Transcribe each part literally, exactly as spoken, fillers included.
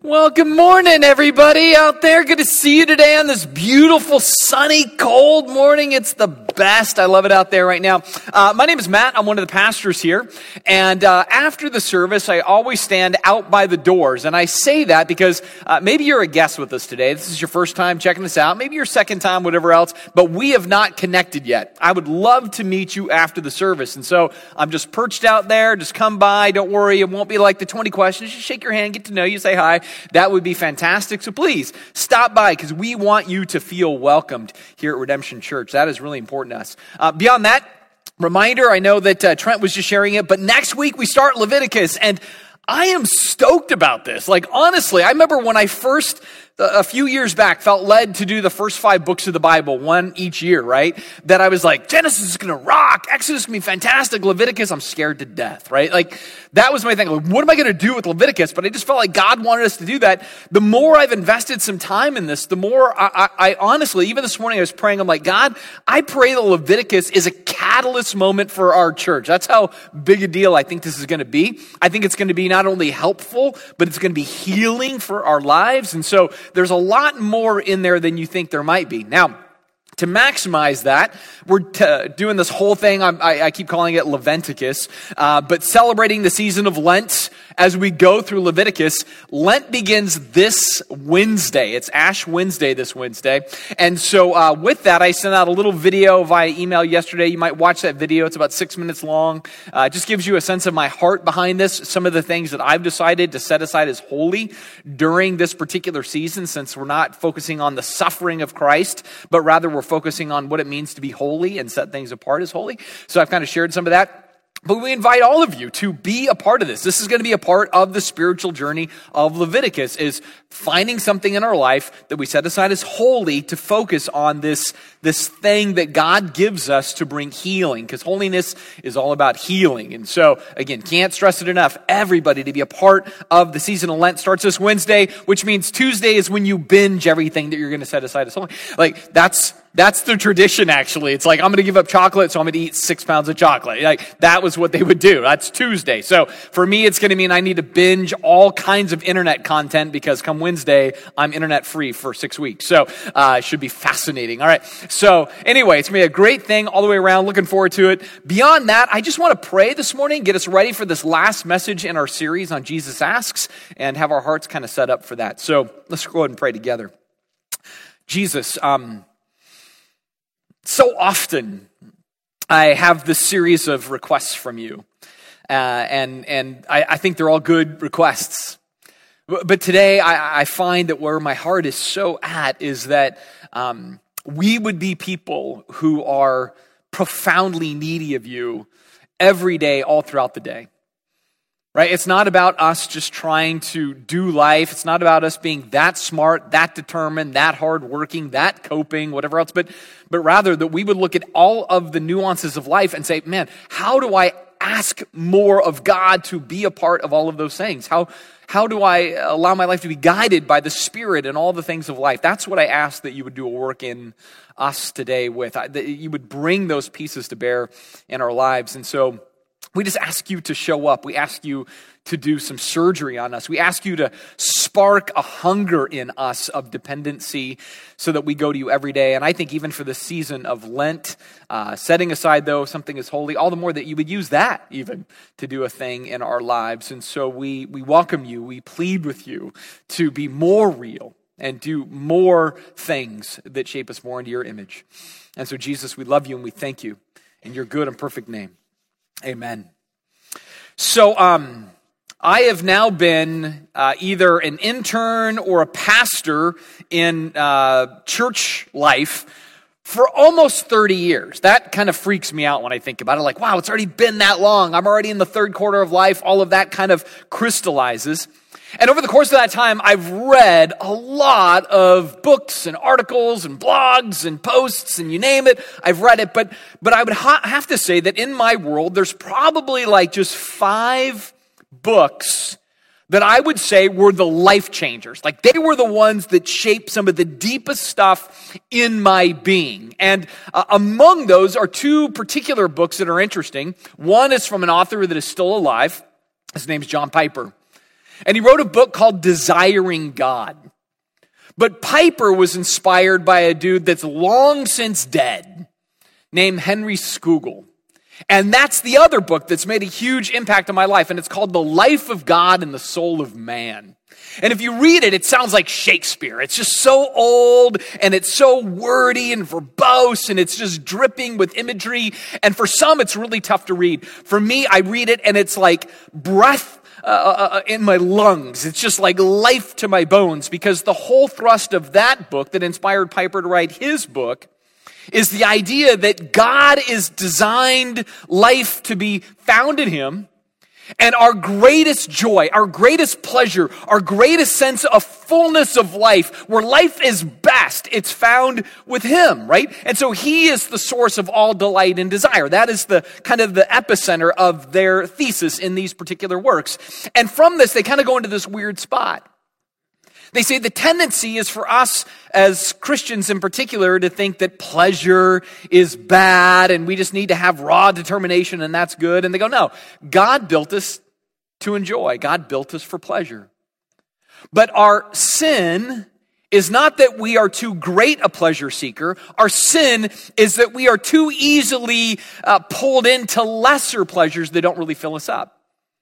Well, good morning, everybody out there. Good to see you today on this beautiful, sunny, cold morning. It's the best. I love it out there right now. Uh, my name is Matt. I'm one of the pastors here. And uh, after the service, I always stand out by the doors. And I say that because uh, maybe you're a guest with us today. This is your first time checking this out. Maybe your second time, whatever else. But we have not connected yet. I would love to meet you after the service. And so I'm just perched out there. Just come by. Don't worry. It won't be like the twenty questions. Just shake your hand, get to know you, say hi. That would be fantastic. So please stop by because we want you to feel welcomed here at Redemption Church. That is really important to us. Uh, beyond that, reminder, I know that uh, Trent was just sharing it, but next week we start Leviticus, and I am stoked about this. Like, honestly, I remember when I first, a few years back, felt led to do the first five books of the Bible, one each year, right? That I was like, Genesis is going to rock. Exodus is going to be fantastic. Leviticus, I'm scared to death, right? Like, that was my thing. Like, what am I going to do with Leviticus? But I just felt like God wanted us to do that. The more I've invested some time in this, the more I, I, I honestly, even this morning I was praying, I'm like, God, I pray that Leviticus is a catalyst moment for our church. That's how big a deal I think this is going to be. I think it's going to be not only helpful, but it's going to be healing for our lives. And so there's a lot more in there than you think there might be. Now, to maximize that, we're t- doing this whole thing, I, I keep calling it Leventicus, uh, but celebrating the season of Lent as we go through Leviticus. Lent begins this Wednesday. It's Ash Wednesday this Wednesday. And so uh, with that, I sent out a little video via email yesterday. You might watch that video. It's about six minutes long. Uh, it just gives you a sense of my heart behind this, some of the things that I've decided to set aside as holy during this particular season, since we're not focusing on the suffering of Christ, but rather we're focusing on what it means to be holy and set things apart as holy. So I've kind of shared some of that. But we invite all of you to be a part of this. This is going to be a part of the spiritual journey of Leviticus, is finding something in our life that we set aside as holy to focus on this, this thing that God gives us to bring healing, because holiness is all about healing. And so, again, can't stress it enough. Everybody to be a part of the season of Lent starts this Wednesday, which means Tuesday is when you binge everything that you're going to set aside as holy. Like, that's That's the tradition, actually. It's like, I'm going to give up chocolate, so I'm going to eat six pounds of chocolate. Like, that was what they would do. That's Tuesday. So for me, it's going to mean I need to binge all kinds of internet content, because come Wednesday, I'm internet free for six weeks. So uh, it should be fascinating. All right. So anyway, it's going to be a great thing all the way around. Looking forward to it. Beyond that, I just want to pray this morning, get us ready for this last message in our series on Jesus Asks, and have our hearts kind of set up for that. So let's go ahead and pray together. Jesus, um, so often, I have this series of requests from you, uh, and and I, I think they're all good requests. But, but today, I, I find that where my heart is so at is that um, we would be people who are profoundly needy of you every day, all throughout the day. Right? It's not about us just trying to do life. It's not about us being that smart, that determined, that hardworking, that coping, whatever else. But, but rather that we would look at all of the nuances of life and say, man, how do I ask more of God to be a part of all of those things? How, how do I allow my life to be guided by the Spirit and all the things of life? That's what I ask that you would do a work in us today with, that you would bring those pieces to bear in our lives. And so we just ask you to show up. We ask you to do some surgery on us. We ask you to spark a hunger in us of dependency so that we go to you every day. And I think even for the season of Lent, uh, setting aside, though, something is holy, all the more that you would use that even to do a thing in our lives. And so we, we welcome you. We plead with you to be more real and do more things that shape us more into your image. And so, Jesus, we love you and we thank you in your good and perfect name. Amen. So, um, I have now been uh, either an intern or a pastor in uh, church life for almost thirty years. That kind of freaks me out when I think about it. Like, wow, it's already been that long. I'm already in the third quarter of life. All of that kind of crystallizes. And over the course of that time, I've read a lot of books and articles and blogs and posts and you name it. I've read it, but but I would ha- have to say that in my world, there's probably like just five books that I would say were the life changers. Like they were the ones that shaped some of the deepest stuff in my being. And uh, among those are two particular books that are interesting. One is from an author that is still alive. His name's John Piper. And he wrote a book called Desiring God. But Piper was inspired by a dude that's long since dead named Henry Scougal. And that's the other book that's made a huge impact on my life, and it's called The Life of God and the Soul of Man. And if you read it, it sounds like Shakespeare. It's just so old, and it's so wordy and verbose, and it's just dripping with imagery. And for some, it's really tough to read. For me, I read it, and it's like breath uh, uh, in my lungs. It's just like life to my bones, because the whole thrust of that book that inspired Piper to write his book is the idea that God is designed life to be found in him, and our greatest joy, our greatest pleasure, our greatest sense of fullness of life, where life is best, it's found with him, right? And so he is the source of all delight and desire. That is the kind of the epicenter of their thesis in these particular works. And from this, they kind of go into this weird spot. They say the tendency is for us as Christians in particular to think that pleasure is bad and we just need to have raw determination and that's good. And they go, no, God built us to enjoy. God built us for pleasure. But our sin is not that we are too great a pleasure seeker. Our sin is that we are too easily uh, pulled into lesser pleasures that don't really fill us up.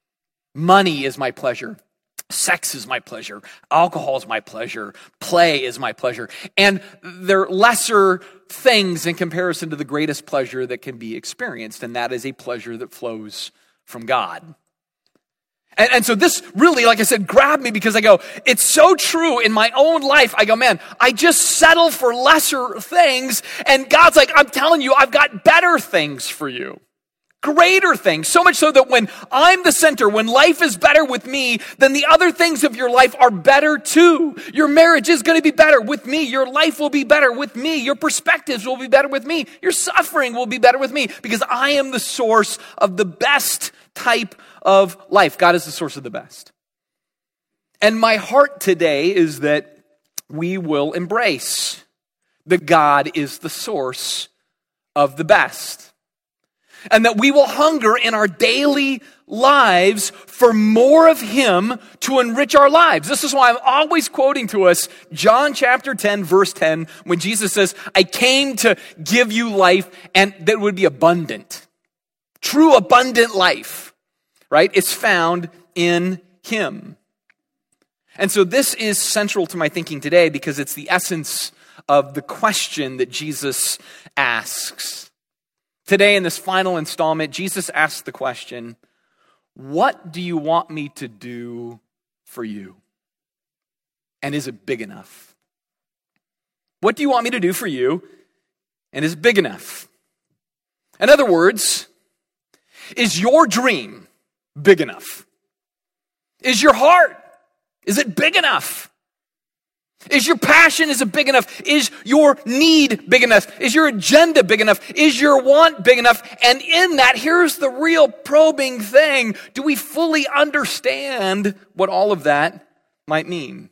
Money is my pleasure. Sex is my pleasure. Alcohol is my pleasure. Play is my pleasure. And they're lesser things in comparison to the greatest pleasure that can be experienced, and that is a pleasure that flows from God. And, and so this really, like I said, grabbed me because I go, it's so true in my own life. I go, man, I just settle for lesser things, and God's like, I'm telling you, I've got better things for you. Greater things, so much so that when I'm the center, when life is better with me, then the other things of your life are better too. Your marriage is going to be better with me. Your life will be better with me. Your perspectives will be better with me. Your suffering will be better with me because I am the source of the best type of life. God is the source of the best. And my heart today is that we will embrace that God is the source of the best. And that we will hunger in our daily lives for more of him to enrich our lives. This is why I'm always quoting to us John chapter ten, verse ten, when Jesus says, I came to give you life and that it would be abundant. True abundant life, right? It's found in him. And so this is central to my thinking today because it's the essence of the question that Jesus asks. Today, in this final installment, Jesus asks the question, what do you want me to do for you? And is it big enough? What do you want me to do for you? And is it big enough? In other words, is your dream big enough? Is your heart, is it big enough? Is your passion, is it big enough? Is your need big enough? Is your agenda big enough? Is your want big enough? And in that, here's the real probing thing. Do we fully understand what all of that might mean?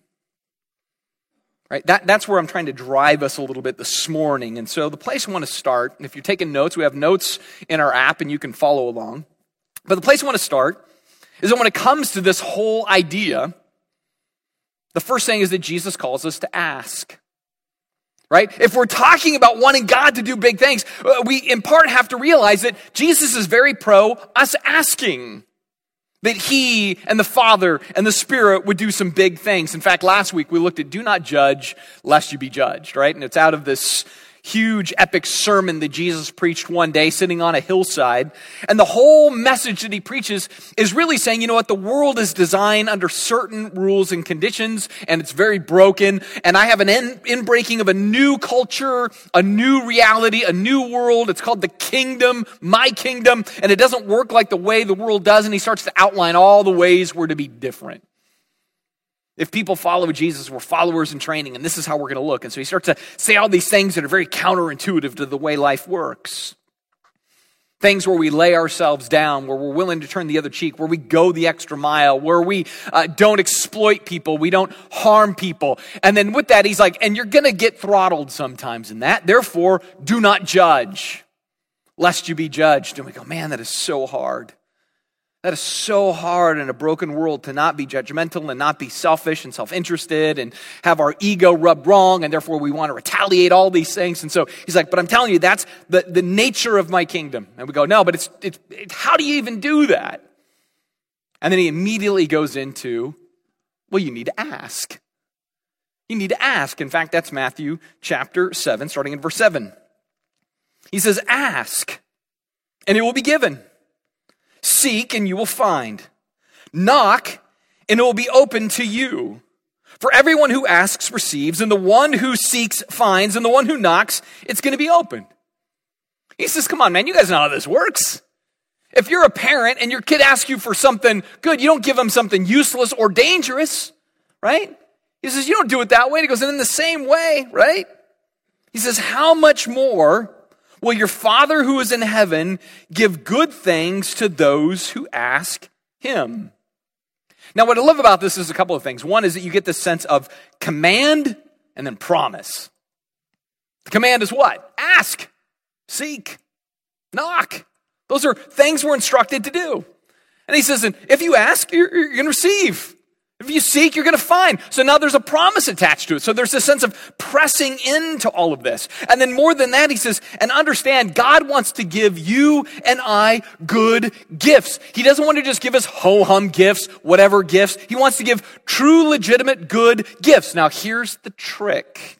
Right? That, that's where I'm trying to drive us a little bit this morning. And so the place I want to start, and if you're taking notes, we have notes in our app and you can follow along. But the place I want to start is that when it comes to this whole idea, the first thing is that Jesus calls us to ask, right? If we're talking about wanting God to do big things, we in part have to realize that Jesus is very pro us asking that he and the Father and the Spirit would do some big things. In fact, last week we looked at do not judge lest you be judged, right? And it's out of this huge epic sermon that Jesus preached one day sitting on a hillside. And the whole message that he preaches is really saying, you know what, the world is designed under certain rules and conditions, and it's very broken. And I have an in- inbreaking of a new culture, a new reality, a new world. It's called the kingdom, my kingdom. And it doesn't work like the way the world does. And he starts to outline all the ways we're to be different. If people follow Jesus, we're followers in training, and this is how we're going to look. And so he starts to say all these things that are very counterintuitive to the way life works. Things where we lay ourselves down, where we're willing to turn the other cheek, where we go the extra mile, where we uh, don't exploit people, we don't harm people. And then with that, he's like, and you're going to get throttled sometimes in that. Therefore, do not judge, lest you be judged. And we go, man, that is so hard. That is so hard in a broken world to not be judgmental and not be selfish and self-interested and have our ego rubbed wrong, and therefore we want to retaliate, all these things. And so he's like, but I'm telling you, that's the, the nature of my kingdom. And we go, no, but it's, it's, it's how do you even do that? And then he immediately goes into, well, you need to ask. You need to ask. In fact, that's Matthew chapter seven, starting in verse seven. He says, ask, and it will be given. Seek, and you will find. Knock, and it will be open to you. For everyone who asks receives, and the one who seeks finds, and the one who knocks, it's going to be opened. He says, come on, man, you guys know how this works. If you're a parent and your kid asks you for something good, you don't give them something useless or dangerous, right? He says, you don't do it that way. He goes, and in the same way, right? He says, how much more will your Father who is in heaven give good things to those who ask him? Now, what I love about this is a couple of things. One is that you get this sense of command and then promise. The command is what? Ask, seek, knock. Those are things we're instructed to do. And he says, if you ask, you're, you're going to receive. If you seek, you're going to find. So now there's a promise attached to it. So there's a sense of pressing into all of this. And then more than that, he says, and understand, God wants to give you and I good gifts. He doesn't want to just give us ho-hum gifts, whatever gifts. He wants to give true, legitimate, good gifts. Now here's the trick.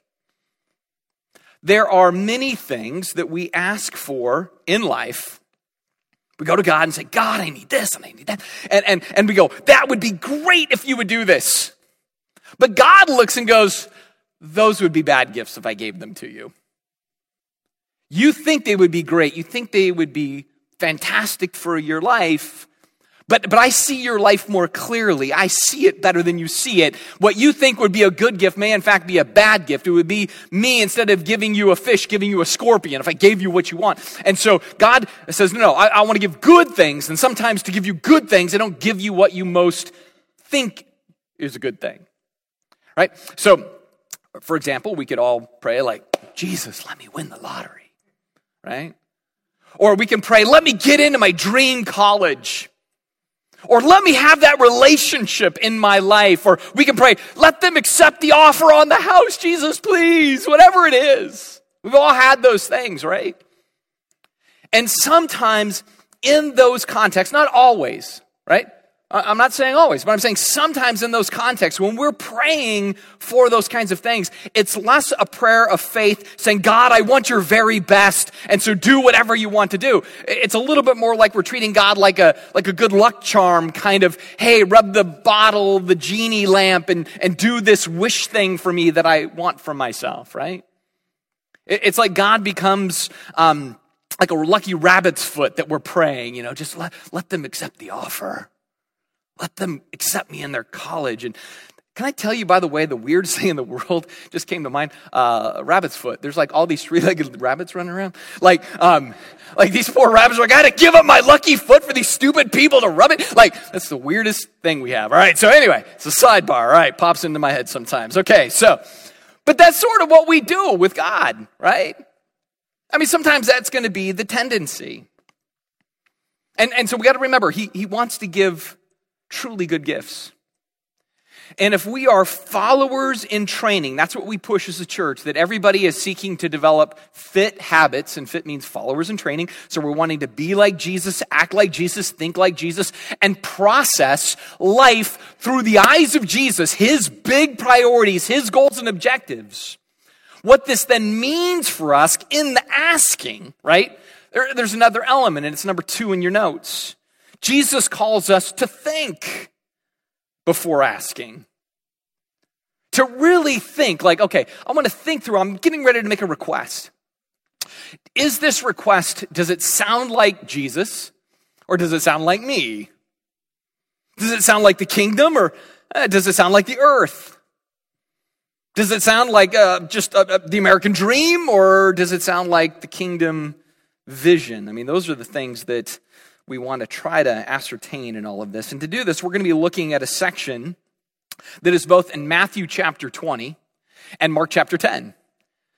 There are many things that we ask for in life. We go to God and say, God, I need this and I need that. And, and, and we go, that would be great if you would do this. But God looks and goes, those would be bad gifts if I gave them to you. You think they would be great. You think they would be fantastic for your life. But, but I see your life more clearly. I see it better than you see it. What you think would be a good gift may in fact be a bad gift. It would be me, instead of giving you a fish, giving you a scorpion if I gave you what you want. And so God says, no, no, I, I want to give good things. And sometimes to give you good things, I don't give you what you most think is a good thing. Right? So, for example, we could all pray like, Jesus, let me win the lottery. Right? Or we can pray, let me get into my dream college. Or let me have that relationship in my life. Or we can pray, let them accept the offer on the house, Jesus, please. Whatever it is. We've all had those things, right? And sometimes in those contexts, not always, right? I'm not saying always, but I'm saying sometimes in those contexts, when we're praying for those kinds of things, it's less a prayer of faith saying, God, I want your very best, and so do whatever you want to do. It's a little bit more like we're treating God like a like a good luck charm, kind of, hey, rub the bottle, the genie lamp, and, and do this wish thing for me that I want for myself, right? It's like God becomes um, like a lucky rabbit's foot that we're praying, you know, just let, let them accept the offer. Let them accept me in their college. And can I tell you, by the way, the weirdest thing in the world just came to mind? Uh, rabbit's foot. There's like all these three-legged rabbits running around. Like, um, like these poor rabbits are like, I gotta give up my lucky foot for these stupid people to rub it. Like, that's the weirdest thing we have. All right, so anyway, it's a sidebar. All right, pops into my head sometimes. Okay, so, but that's sort of what we do with God, right? I mean, sometimes that's going to be the tendency. And, and so we got to remember, he, he wants to give truly good gifts. And if we are followers in training, that's what we push as a church, that everybody is seeking to develop fit habits, and fit means followers in training. So we're wanting to be like Jesus, act like Jesus, think like Jesus, and process life through the eyes of Jesus, his big priorities, his goals and objectives. What this then means for us in the asking, right? There, there's another element, and it's number two in your notes. Jesus calls us to think before asking. To really think, like, okay, I want to think through, I'm getting ready to make a request. Is this request, does it sound like Jesus, or does it sound like me? Does it sound like the kingdom, or uh, does it sound like the earth? Does it sound like uh, just uh, uh, the American dream, or does it sound like the kingdom vision? I mean, those are the things that we want to try to ascertain in all of this. And to do this, we're going to be looking at a section that is both in Matthew chapter twenty and Mark chapter ten.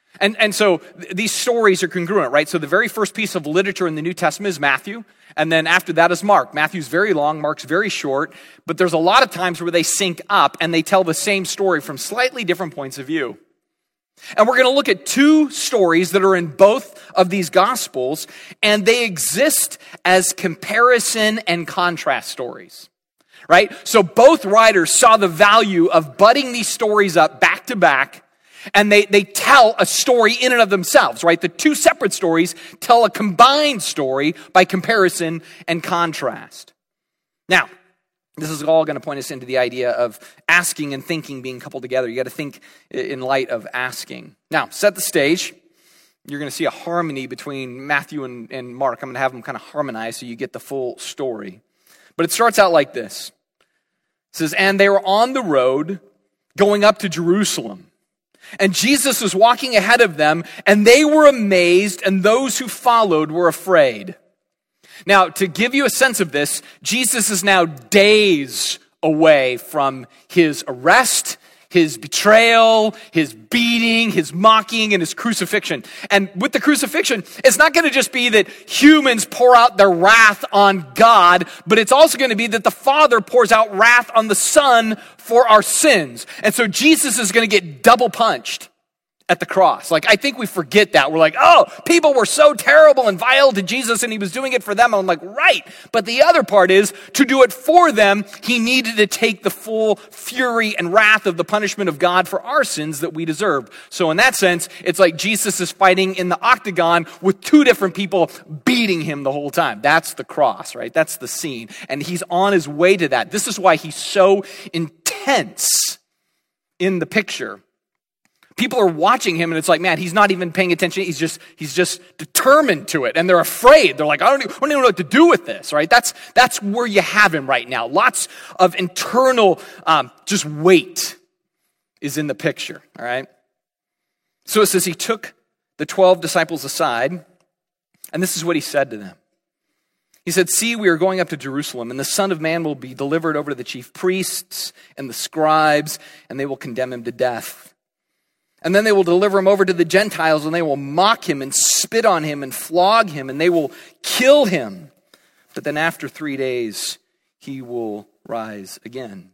And, and so th- these stories are congruent, right? So the very first piece of literature in the New Testament is Matthew, and then after that is Mark. Matthew's very long, Mark's very short, but there's a lot of times where they sync up and they tell the same story from slightly different points of view. And we're going to look at two stories that are in both of these Gospels, and they exist as comparison and contrast stories, right? So both writers saw the value of butting these stories up back to back, and they, they tell a story in and of themselves, right? The two separate stories tell a combined story by comparison and contrast. Now, this is all going to point us into the idea of asking and thinking being coupled together. You got to think in light of asking. Now, set the stage. You're going to see a harmony between Matthew and, and Mark. I'm going to have them kind of harmonize so you get the full story. But it starts out like this. It says, and they were on the road going up to Jerusalem. And Jesus was walking ahead of them, and they were amazed, and those who followed were afraid. Now, to give you a sense of this, Jesus is now days away from his arrest, his betrayal, his beating, his mocking, and his crucifixion. And with the crucifixion, it's not going to just be that humans pour out their wrath on God, but it's also going to be that the Father pours out wrath on the Son for our sins. And so Jesus is going to get double punched at the cross. Like, I think we forget that. We're like, oh, people were so terrible and vile to Jesus and he was doing it for them. I'm like, right. But the other part is, to do it for them, he needed to take the full fury and wrath of the punishment of God for our sins that we deserve. So in that sense, it's like Jesus is fighting in the octagon with two different people beating him the whole time. That's the cross, right? That's the scene. And he's on his way to that. This is why he's so intense in the picture. People are watching him and it's like, man, he's not even paying attention. He's just, he's just determined to it. And they're afraid. They're like, I don't, even, I don't even know what to do with this, right? That's, that's where you have him right now. Lots of internal, um, just weight is in the picture, all right? So it says he took the twelve disciples aside, and this is what he said to them. He said, see, we are going up to Jerusalem, and the Son of Man will be delivered over to the chief priests and the scribes, and they will condemn him to death. And then they will deliver him over to the Gentiles, and they will mock him and spit on him and flog him, and they will kill him. But then after three days, he will rise again.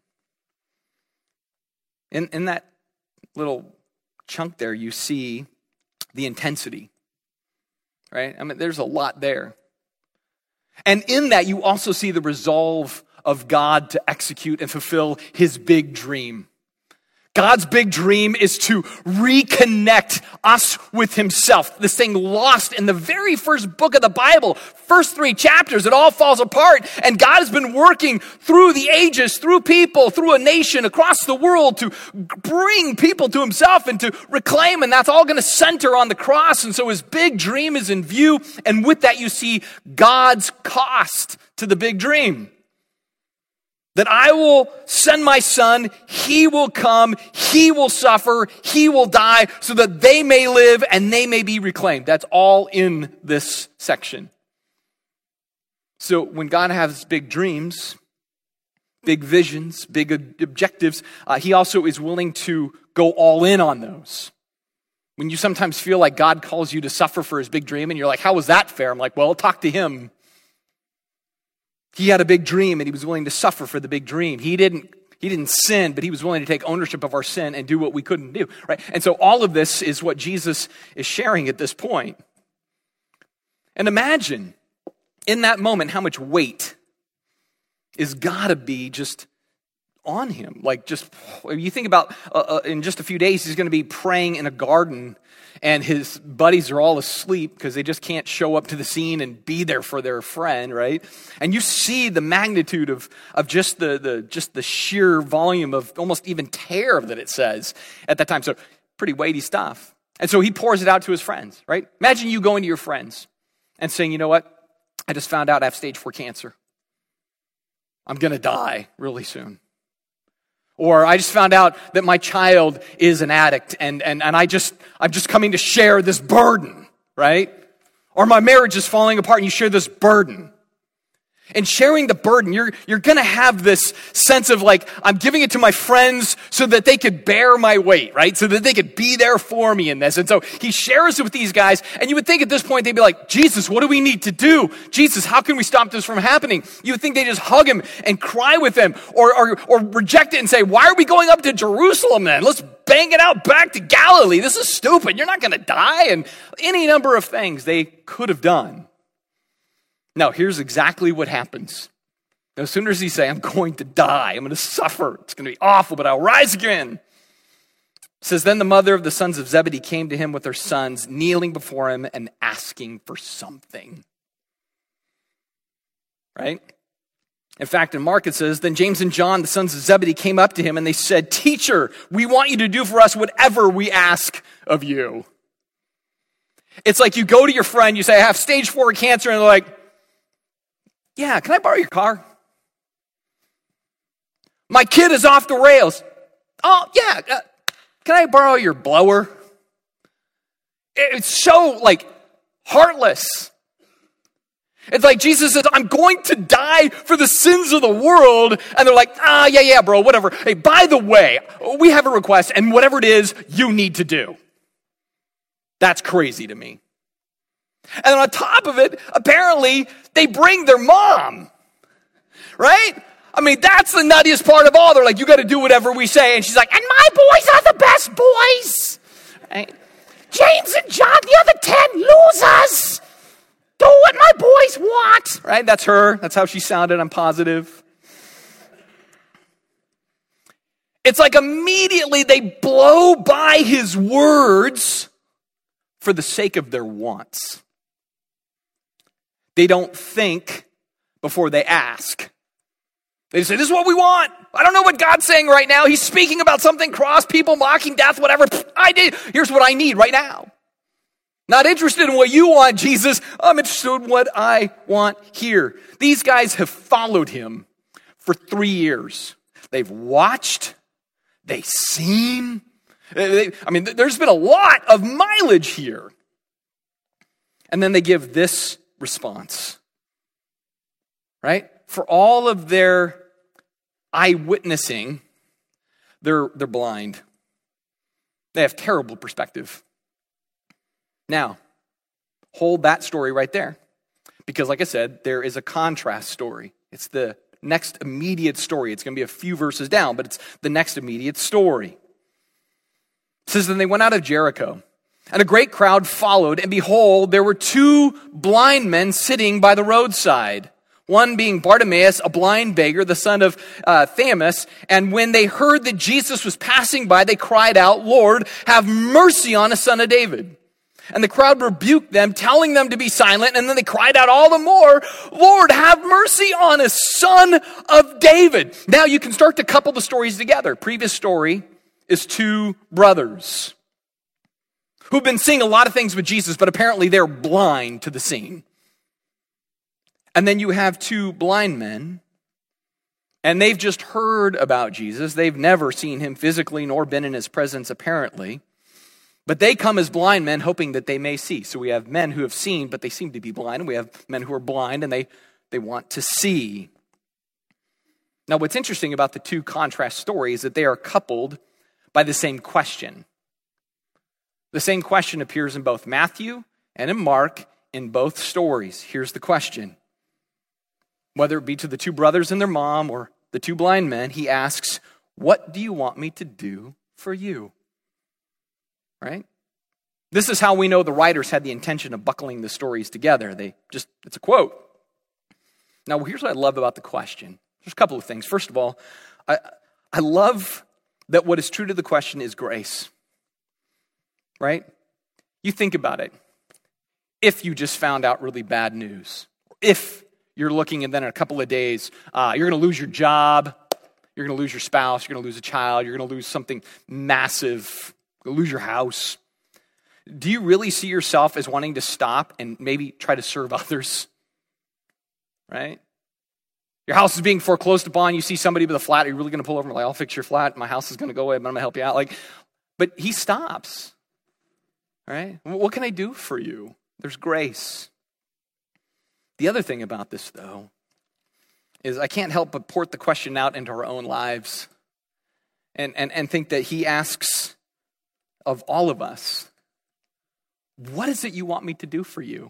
In, in that little chunk there, you see the intensity, right? I mean, there's a lot there. And in that, you also see the resolve of God to execute and fulfill his big dream. God's big dream is to reconnect us with himself. This thing lost in the very first book of the Bible, first three chapters, it all falls apart. And God has been working through the ages, through people, through a nation, across the world to bring people to himself and to reclaim. And that's all going to center on the cross. And so his big dream is in view. And with that, you see God's cost to the big dream. That I will send my son, he will come, he will suffer, he will die, so that they may live and they may be reclaimed. That's all in this section. So when God has big dreams, big visions, big objectives, uh, he also is willing to go all in on those. When you sometimes feel like God calls you to suffer for his big dream and you're like, how was that fair? I'm like, well, talk to him. He had a big dream and he was willing to suffer for the big dream. He didn't, he didn't sin, but he was willing to take ownership of our sin and do what we couldn't do, right? And so all of this is what Jesus is sharing at this point. And imagine in that moment how much weight is gotta be just on him. Like just, you think about uh, uh, in just a few days, he's going to be praying in a garden and his buddies are all asleep because they just can't show up to the scene and be there for their friend, right? And you see the magnitude of, of just the, the just the sheer volume of almost even terror that it says at that time. So pretty weighty stuff. And so he pours it out to his friends, right? Imagine you going to your friends and saying, you know what? I just found out I have stage four cancer. I'm going to die really soon. Or I just found out that my child is an addict and, and, and I just, I'm just coming to share this burden, right? Or my marriage is falling apart and you share this burden. And sharing the burden, you're, you're going to have this sense of like, I'm giving it to my friends so that they could bear my weight, right? So that they could be there for me in this. And so he shares it with these guys. And you would think at this point, they'd be like, Jesus, what do we need to do? Jesus, how can we stop this from happening? You would think they just hug him and cry with him or, or, or reject it and say, why are we going up to Jerusalem then? Let's bang it out back to Galilee. This is stupid. You're not going to die. And any number of things they could have done. Now, here's exactly what happens. As soon as he say, I'm going to die, I'm going to suffer, it's going to be awful, but I'll rise again. It says, then the mother of the sons of Zebedee came to him with her sons, kneeling before him and asking for something. Right? In fact, in Mark it says, then James and John, the sons of Zebedee, came up to him and they said, Teacher, we want you to do for us whatever we ask of you. It's like you go to your friend, you say, I have stage four cancer, and they're like, yeah, can I borrow your car? My kid is off the rails. Oh, yeah, uh, can I borrow your blower? It's so, like, heartless. It's like Jesus says, I'm going to die for the sins of the world. And they're like, ah, yeah, yeah, bro, whatever. Hey, by the way, we have a request, and whatever it is, you need to do. That's crazy to me. And on top of it, apparently, they bring their mom, right? I mean, that's the nuttiest part of all. They're like, you got to do whatever we say. And she's like, and my boys are the best boys. Right? James and John, the other ten losers. Do what my boys want. Right? That's her. That's how she sounded. I'm positive. It's like immediately they blow by his words for the sake of their wants. They don't think before they ask. They say, this is what we want. I don't know what God's saying right now. He's speaking about something, cross, people, mocking, death, whatever. I did. Here's what I need right now. Not interested in what you want, Jesus. I'm interested in what I want here. These guys have followed him for three years. They've watched. They've seen. They, I mean, there's been a lot of mileage here. And then they give this response, right? For all of their eyewitnessing, they're, they're blind. They have terrible perspective. Now, hold that story right there. Because like I said, there is a contrast story. It's the next immediate story. It's going to be a few verses down, but it's the next immediate story. It says, then they went out of Jericho. And a great crowd followed, and behold, there were two blind men sitting by the roadside. One being Bartimaeus, a blind beggar, the son of uh, Timaeus. And when they heard that Jesus was passing by, they cried out, Lord, have mercy on us, son of David. And the crowd rebuked them, telling them to be silent. And then they cried out all the more, Lord, have mercy on us, son of David. Now you can start to couple the stories together. Previous story is two brothers who've been seeing a lot of things with Jesus, but apparently they're blind to the scene. And then you have two blind men, and they've just heard about Jesus. They've never seen him physically nor been in his presence apparently. But they come as blind men hoping that they may see. So we have men who have seen, but they seem to be blind. And we have men who are blind and they, they want to see. Now what's interesting about the two contrast stories is that they are coupled by the same question. The same question appears in both Matthew and in Mark in both stories. Here's the question. Whether it be to the two brothers and their mom or the two blind men, he asks, what do you want me to do for you? Right? This is how we know the writers had the intention of buckling the stories together. They just, it's a quote. Now, here's what I love about the question. There's a couple of things. First of all, I, I love that what is true to the question is grace. Right? You think about it. If you just found out really bad news, if you're looking and then in a couple of days, uh, you're going to lose your job, you're going to lose your spouse, you're going to lose a child, you're going to lose something massive, you're going to lose your house. Do you really see yourself as wanting to stop and maybe try to serve others? Right? Your house is being foreclosed upon, you see somebody with a flat, are you really going to pull over and like, I'll fix your flat, my house is going to go away, but I'm going to help you out. Like, but he stops. Right? What can I do for you? There's grace. The other thing about this, though, is I can't help but port the question out into our own lives and, and, and think that he asks of all of us, what is it you want me to do for you?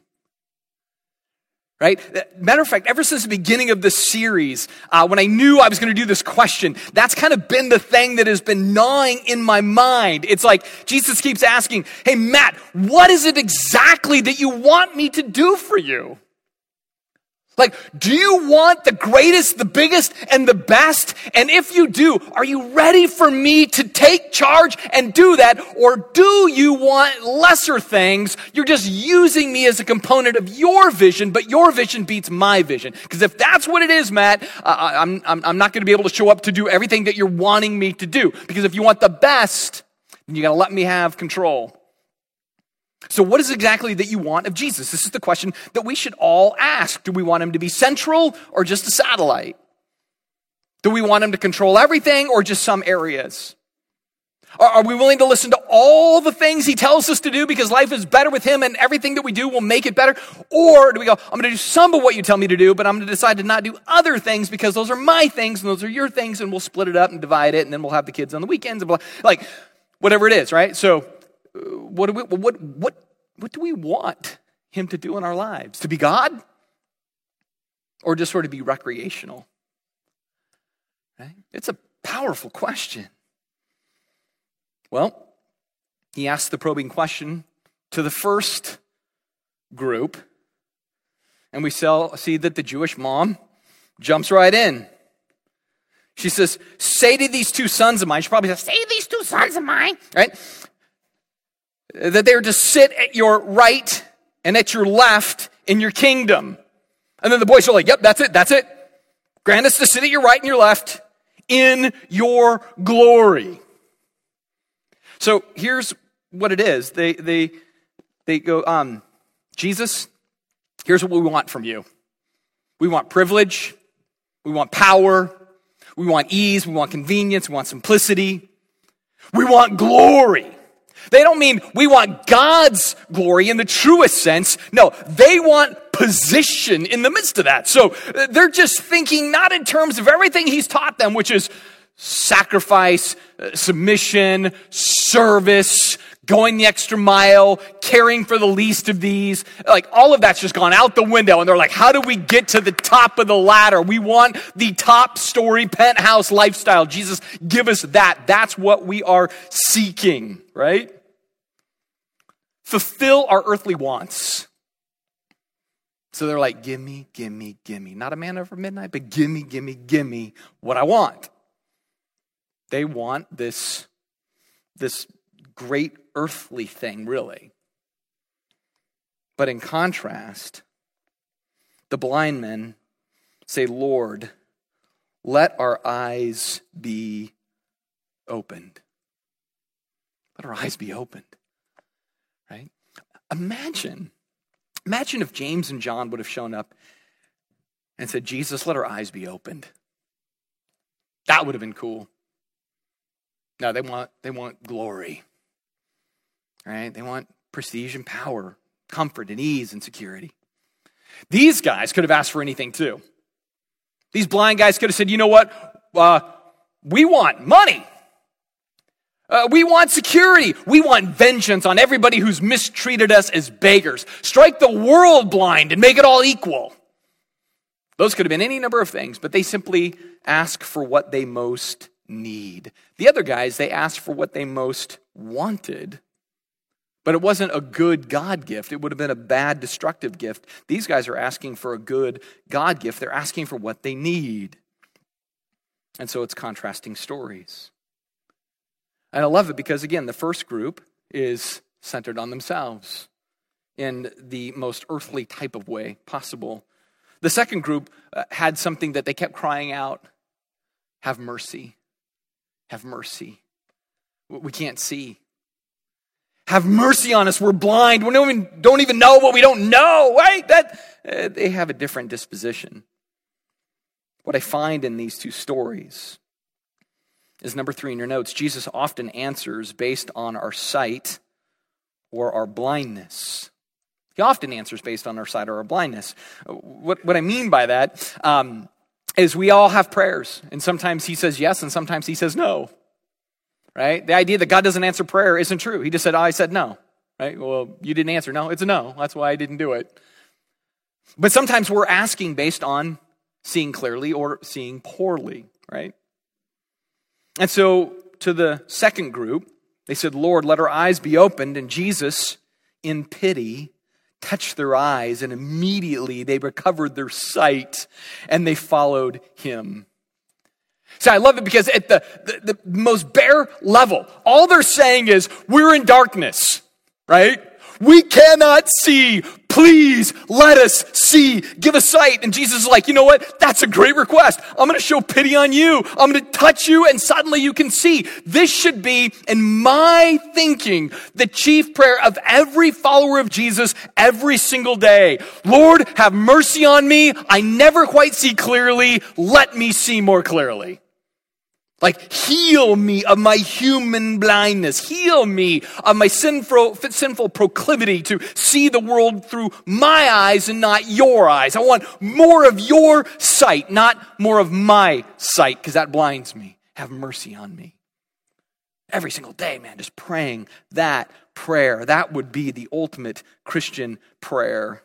Right? Matter of fact, ever since the beginning of this series, uh, when I knew I was going to do this question, that's kind of been the thing that has been gnawing in my mind. It's like Jesus keeps asking, hey, Matt, what is it exactly that you want me to do for you? Like, do you want the greatest, the biggest, and the best? And if you do, are you ready for me to take charge and do that? Or do you want lesser things? You're just using me as a component of your vision, but your vision beats my vision. Because if that's what it is, Matt, uh, I'm, I'm, I'm not going to be able to show up to do everything that you're wanting me to do. Because if you want the best, then you got to let me have control. So what is exactly that you want of Jesus? This is the question that we should all ask. Do we want him to be central or just a satellite? Do we want him to control everything or just some areas? Are we willing to listen to all the things he tells us to do because life is better with him and everything that we do will make it better? Or do we go, I'm going to do some of what you tell me to do, but I'm going to decide to not do other things because those are my things and those are your things, and we'll split it up and divide it, and then we'll have the kids on the weekends and blah, like whatever it is, right? So What do we, what, what, what do we want him to do in our lives? To be God? Or just sort of be recreational? Right? It's a powerful question. Well, he asked the probing question to the first group, and we see that the Jewish mom jumps right in. She says, say to these two sons of mine, she probably says, say to these two sons of mine, right? That they're to sit at your right and at your left in your kingdom. And then the boys are like, yep, that's it, that's it. Grant us to sit at your right and your left in your glory. So here's what it is. They they they go, um, Jesus, here's what we want from you. We want privilege, we want power, we want ease, we want convenience, we want simplicity, we want glory. They don't mean we want God's glory in the truest sense. No, they want position in the midst of that. So they're just thinking not in terms of everything he's taught them, which is sacrifice, submission, service, going the extra mile, caring for the least of these. Like all of that's just gone out the window. And they're like, how do we get to the top of the ladder? We want the top story penthouse lifestyle. Jesus, give us that. That's what we are seeking, right? Fulfill our earthly wants. So they're like, give me, give me, give me. Not a man over midnight, but give me, give me, give me what I want. They want this, this great earthly thing, really. But in contrast, the blind men say, Lord, let our eyes be opened. Let our eyes be opened. Right? Imagine, imagine if James and John would have shown up and said, Jesus, let our eyes be opened. That would have been cool. No, they want, they want glory. Right? They want prestige and power, comfort and ease and security. These guys could have asked for anything too. These blind guys could have said, you know what? Uh, we want money. Uh, we want security. We want vengeance on everybody who's mistreated us as beggars. Strike the world blind and make it all equal. Those could have been any number of things, but they simply ask for what they most need. The other guys, they asked for what they most wanted, but it wasn't a good God gift. It would have been a bad, destructive gift. These guys are asking for a good God gift. They're asking for what they need. And so it's contrasting stories. And I love it because, again, the first group is centered on themselves in the most earthly type of way possible. The second group uh, had something that they kept crying out, have mercy, have mercy. We can't see. Have mercy on us, we're blind, we don't even, don't even know what we don't know, right? That uh, they have a different disposition. What I find in these two stories is number three in your notes. Jesus often answers based on our sight or our blindness. He often answers based on our sight or our blindness. What, what I mean by that, um, is we all have prayers. And sometimes he says yes, and sometimes he says no. Right? The idea that God doesn't answer prayer isn't true. He just said, oh, I said no. Right? Well, you didn't answer. No, it's a no. That's why I didn't do it. But sometimes we're asking based on seeing clearly or seeing poorly, right? And so to the second group, they said, Lord, let our eyes be opened. And Jesus, in pity, touched their eyes, and immediately they recovered their sight and they followed him. So I love it because at the, the, the most bare level, all they're saying is, we're in darkness, right? We cannot see. Please let us see. Give us sight. And Jesus is like, you know what? That's a great request. I'm going to show pity on you. I'm going to touch you and suddenly you can see. This should be, in my thinking, the chief prayer of every follower of Jesus every single day. Lord, have mercy on me. I never quite see clearly. Let me see more clearly. Like, heal me of my human blindness. Heal me of my sinful, sinful proclivity to see the world through my eyes and not your eyes. I want more of your sight, not more of my sight, because that blinds me. Have mercy on me. Every single day, man, just praying that prayer. That would be the ultimate Christian prayer.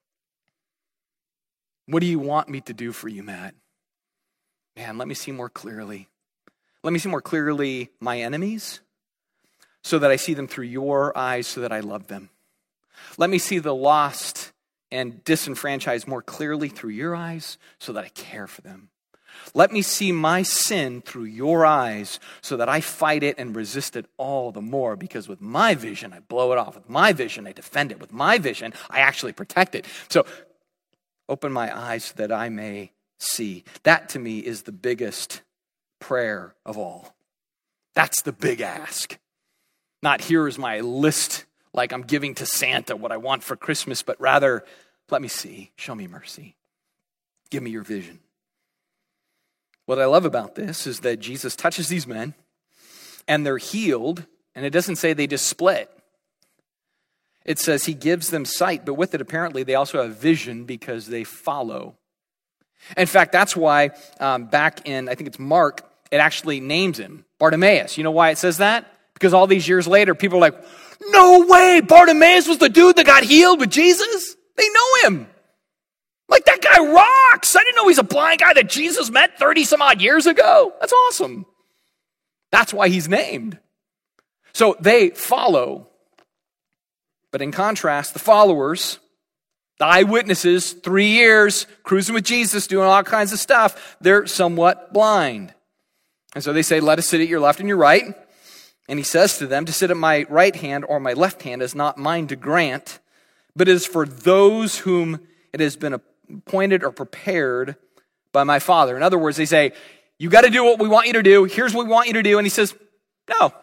What do you want me to do for you, Matt? Man, let me see more clearly. Let me see more clearly my enemies so that I see them through your eyes so that I love them. Let me see the lost and disenfranchised more clearly through your eyes so that I care for them. Let me see my sin through your eyes so that I fight it and resist it all the more, because with my vision, I blow it off. With my vision, I defend it. With my vision, I actually protect it. So open my eyes so that I may see. That to me is the biggest prayer of all. That's the big ask. Not here is my list like I'm giving to Santa what I want for Christmas, but rather, let me see, show me mercy. Give me your vision. What I love about this is that Jesus touches these men and they're healed, and it doesn't say they just split. It says he gives them sight, but with it apparently they also have vision because they follow. In fact, that's why um, back in, I think it's Mark, it actually names him Bartimaeus. You know why it says that? Because all these years later, people are like, no way, Bartimaeus was the dude that got healed with Jesus? They know him. Like, that guy rocks. I didn't know he's a blind guy that Jesus met thirty some odd years ago. That's awesome. That's why he's named. So they follow. But in contrast, the followers, the eyewitnesses, three years, cruising with Jesus, doing all kinds of stuff, they're somewhat blind. And so they say, let us sit at your left and your right. And he says to them, to sit at my right hand or my left hand is not mine to grant, but is for those whom it has been appointed or prepared by my Father. In other words, they say, you got to do what we want you to do. Here's what we want you to do. And he says, no.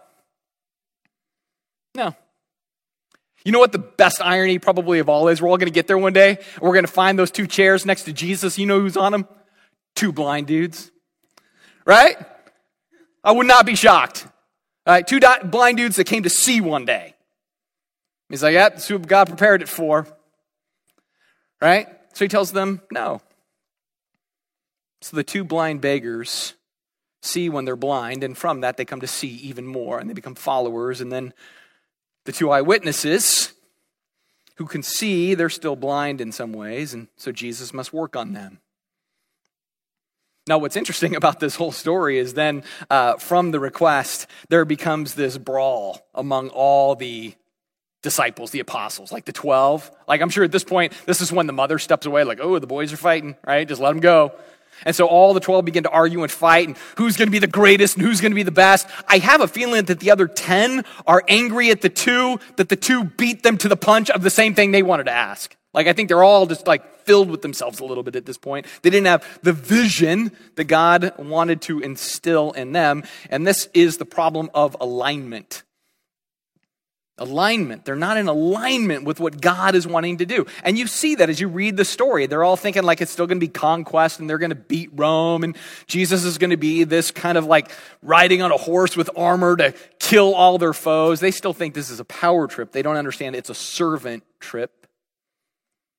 No. You know what the best irony probably of all is? We're all going to get there one day. And we're going to find those two chairs next to Jesus. You know who's on them? Two blind dudes. Right? I would not be shocked. All right, two blind dudes that came to see one day. He's like, yeah, that's who God prepared it for. Right? So he tells them, no. So the two blind beggars see when they're blind, and from that they come to see even more, and they become followers. And then the two eyewitnesses who can see, they're still blind in some ways, and so Jesus must work on them. Now, what's interesting about this whole story is then uh, from the request, there becomes this brawl among all the disciples, the apostles, like the twelve. Like, I'm sure at this point, this is when the mother steps away, like, oh, the boys are fighting, right? Just let them go. And so all the twelve begin to argue and fight, and who's going to be the greatest and who's going to be the best. I have a feeling that the other ten are angry at the two, that the two beat them to the punch of the same thing they wanted to ask. Like, I think they're all just like filled with themselves a little bit at this point. They didn't have the vision that God wanted to instill in them. And this is the problem of alignment. Alignment. They're not in alignment with what God is wanting to do. And you see that as you read the story. They're all thinking like it's still going to be conquest and they're going to beat Rome. And Jesus is going to be this kind of like riding on a horse with armor to kill all their foes. They still think this is a power trip. They don't understand it's a servant trip.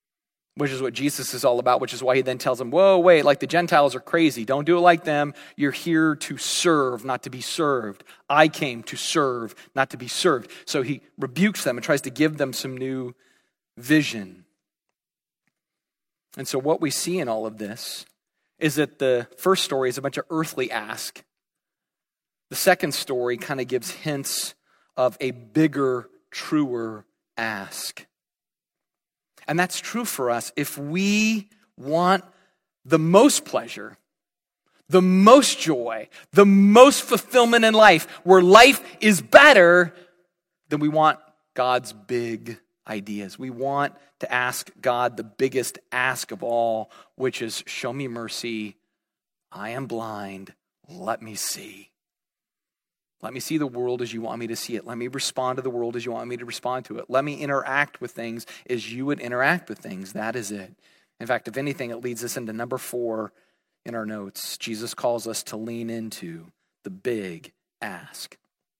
which is what Jesus is all about, which is why he then tells them, whoa, wait, like the Gentiles are crazy. Don't do it like them. You're here to serve, not to be served. I came to serve, not to be served. So he rebukes them and tries to give them some new vision. And so what we see in all of this is that the first story is a bunch of earthly ask. The second story kind of gives hints of a bigger, truer ask. And that's true for us if we want the most pleasure, the most joy, the most fulfillment in life, where life is better, then we want God's big ideas. We want to ask God the biggest ask of all, which is, show me mercy. I am blind. Let me see. Let me see the world as you want me to see it. Let me respond to the world as you want me to respond to it. Let me interact with things as you would interact with things. That is it. In fact, if anything, it leads us into number four in our notes. Jesus calls us to lean into the big ask.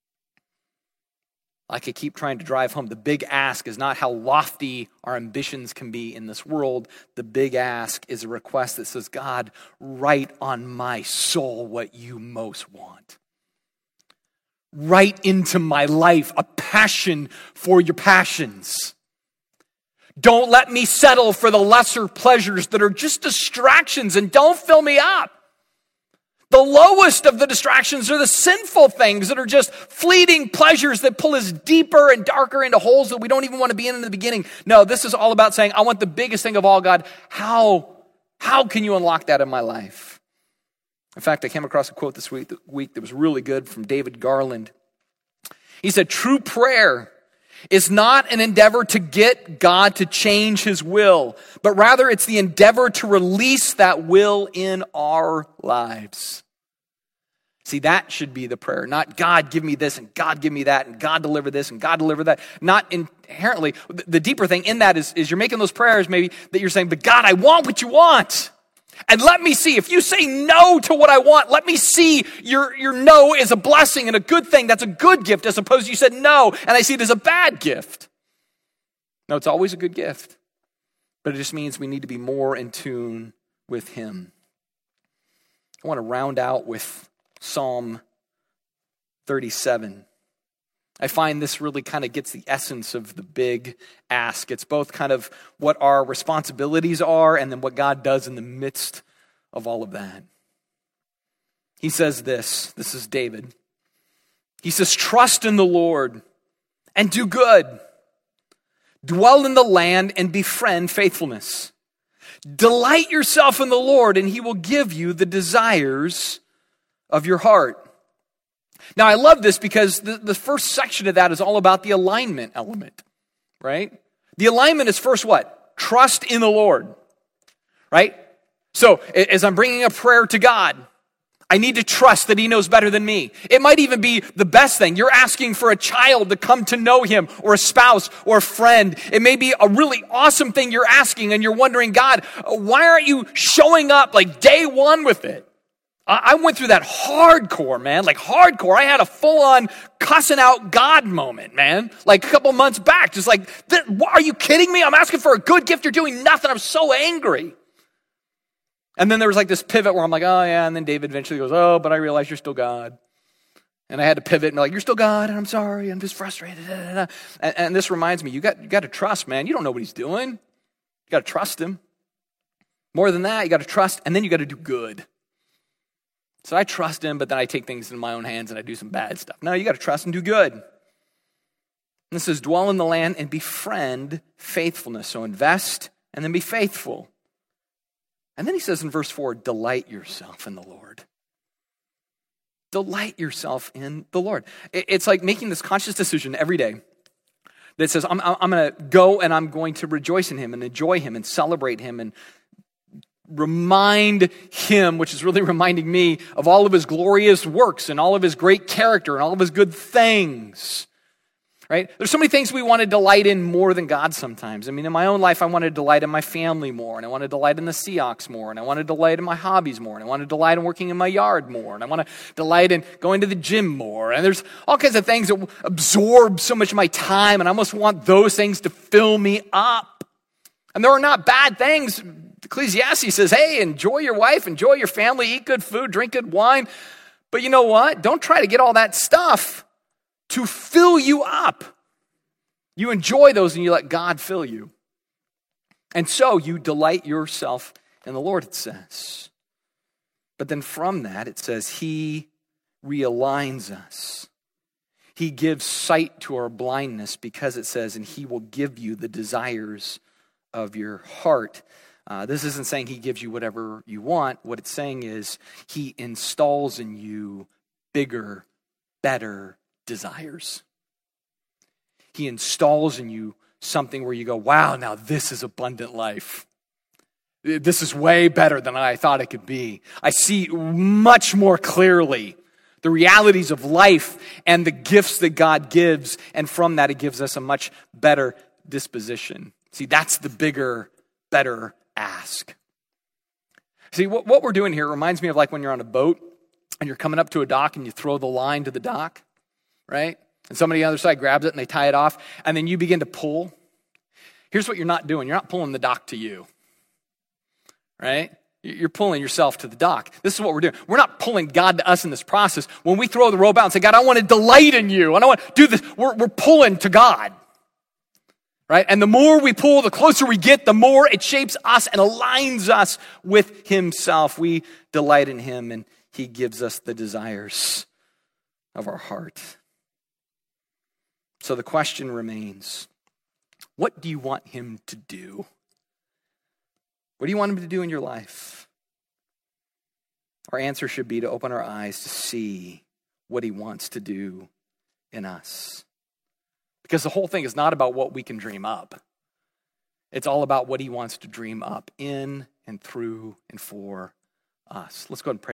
I could keep trying to drive home. The big ask is not how lofty our ambitions can be in this world. The big ask is a request that says, God, write on my soul what you most want. Write into my life a passion for your passions. Don't let me settle for the lesser pleasures that are just distractions, and don't fill me up. The lowest of the distractions are the sinful things that are just fleeting pleasures that pull us deeper and darker into holes that we don't even want to be in in the beginning. No, this is all about saying, I want the biggest thing of all, God. How, how can you unlock that in my life? In fact, I came across a quote this week, week that was really good from David Garland. He said, true prayer is not an endeavor to get God to change his will, but rather it's the endeavor to release that will in our lives. See, that should be the prayer. Not God, give me this, and God, give me that, and God, deliver this, and God, deliver that. Not inherently. The deeper thing in that is, is you're making those prayers maybe that you're saying, but God, I want what you want. And let me see, if you say no to what I want, let me see your, your no is a blessing and a good thing. That's a good gift, as opposed to you said no, and I see it as a bad gift. No, it's always a good gift. But it just means we need to be more in tune with him. I want to round out with Psalm thirty-seven. I find this really kind of gets the essence of the big ask. It's both kind of what our responsibilities are and then what God does in the midst of all of that. He says this, this is David. He says, trust in the Lord and do good. Dwell in the land and befriend faithfulness. Delight yourself in the Lord and he will give you the desires of your heart. Now, I love this because the, the first section of that is all about the alignment element, right? The alignment is first what? Trust in the Lord, right? So as I'm bringing a prayer to God, I need to trust that he knows better than me. It might even be the best thing. You're asking for a child to come to know him, or a spouse or a friend. It may be a really awesome thing you're asking, and you're wondering, God, why aren't you showing up like day one with it? I went through that hardcore, man, like hardcore. I had a full-on cussing out God moment, man, like a couple months back. Just like, are you kidding me? I'm asking for a good gift. You're doing nothing. I'm so angry. And then there was like this pivot where I'm like, oh yeah. And then David eventually goes, oh, but I realize you're still God. And I had to pivot and be like, you're still God, and I'm sorry. I'm just frustrated. And, and this reminds me, you got, you got to trust, man. You don't know what he's doing. You got to trust him. More than that, you got to trust, and then you got to do good. So I trust him, but then I take things in my own hands and I do some bad stuff. No, you got to trust and do good. And this says, dwell in the land and befriend faithfulness. So invest and then be faithful. And then he says in verse four, delight yourself in the Lord. Delight yourself in the Lord. It's like making this conscious decision every day that says, I'm, I'm going to go and I'm going to rejoice in him and enjoy him and celebrate him and remind him, which is really reminding me of all of his glorious works and all of his great character and all of his good things, right? There's so many things we want to delight in more than God sometimes. I mean, in my own life, I want to delight in my family more, and I want to delight in the Seahawks more, and I want to delight in my hobbies more, and I want to delight in working in my yard more, and I want to delight in going to the gym more, and there's all kinds of things that absorb so much of my time, and I almost want those things to fill me up. And there are not bad things. Ecclesiastes says, hey, enjoy your wife, enjoy your family, eat good food, drink good wine. But you know what? Don't try to get all that stuff to fill you up. You enjoy those and you let God fill you. And so you delight yourself in the Lord, it says. But then from that, it says, he realigns us. He gives sight to our blindness, because it says, and he will give you the desires of your heart. Uh, this isn't saying he gives you whatever you want. What it's saying is he installs in you bigger, better desires. He installs in you something where you go, wow, now this is abundant life. This is way better than I thought it could be. I see much more clearly the realities of life and the gifts that God gives. And from that, it gives us a much better disposition. See, that's the bigger, better ask. See, what, what we're doing here reminds me of like when you're on a boat and you're coming up to a dock and you throw the line to the dock, right? And somebody on the other side grabs it and they tie it off, and then you begin to pull. Here's what you're not doing. You're not pulling the dock to you, right? You're pulling yourself to the dock. This is what we're doing. We're not pulling God to us in this process. When we throw the rope out and say, God, I want to delight in you. I don't want to do this. We're, we're pulling to God, right? And the more we pull, the closer we get, the more it shapes us and aligns us with himself. We delight in him, and he gives us the desires of our heart. So the question remains, what do you want him to do? What do you want him to do in your life? Our answer should be to open our eyes to see what he wants to do in us. Because the whole thing is not about what we can dream up. It's all about what he wants to dream up in and through and for us. Let's go ahead and pray.